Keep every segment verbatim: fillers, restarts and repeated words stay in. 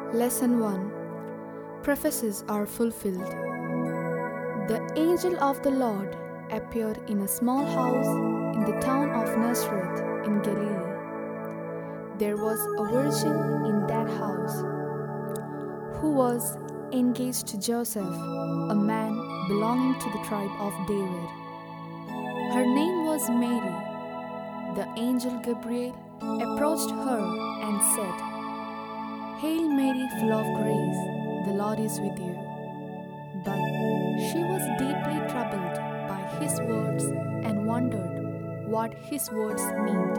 Lesson one. Prophecies are fulfilled. The angel of the Lord appeared in a small house in the town of Nazareth in Galilee. There was a virgin in that house who was engaged to Joseph, a man belonging to the tribe of David. Her name was Mary. The angel Gabriel approached her and said, "Hail Mary, full of grace, the Lord is with you." But she was deeply troubled by his words and wondered what his words meant.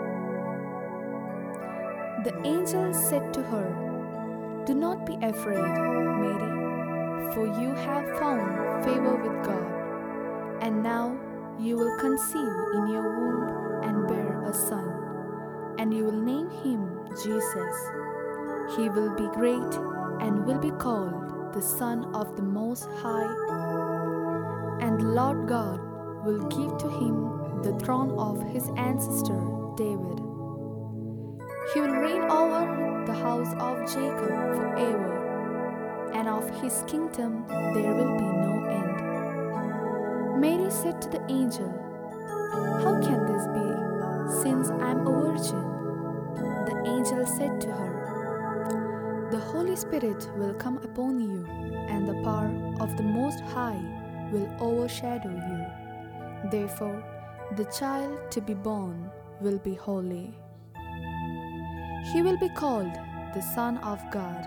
The angel said to her, "Do not be afraid, Mary, for you have found favor with God. And now you will conceive in your womb and bear a son, and you will name him Jesus. He will be great and will be called the Son of the Most High, and the Lord God will give to him the throne of his ancestor David. He will reign over the house of Jacob forever, and of his kingdom there will be no end." Mary said to the angel, "How can this be, since I am a virgin?" The angel said to her, "The Holy Spirit will come upon you, and the power of the Most High will overshadow you. Therefore, the child to be born will be holy. He will be called the Son of God."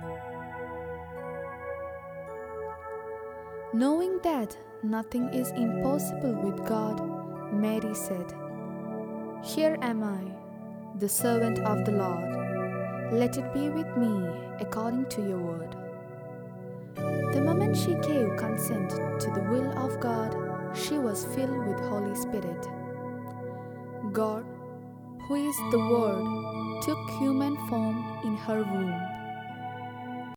Knowing that nothing is impossible with God, Mary said, "Here am I, the servant of the Lord. Let it be with me according to your word." The moment she gave consent to the will of God, she was filled with Holy Spirit. God, who is the Word, took human form in her womb.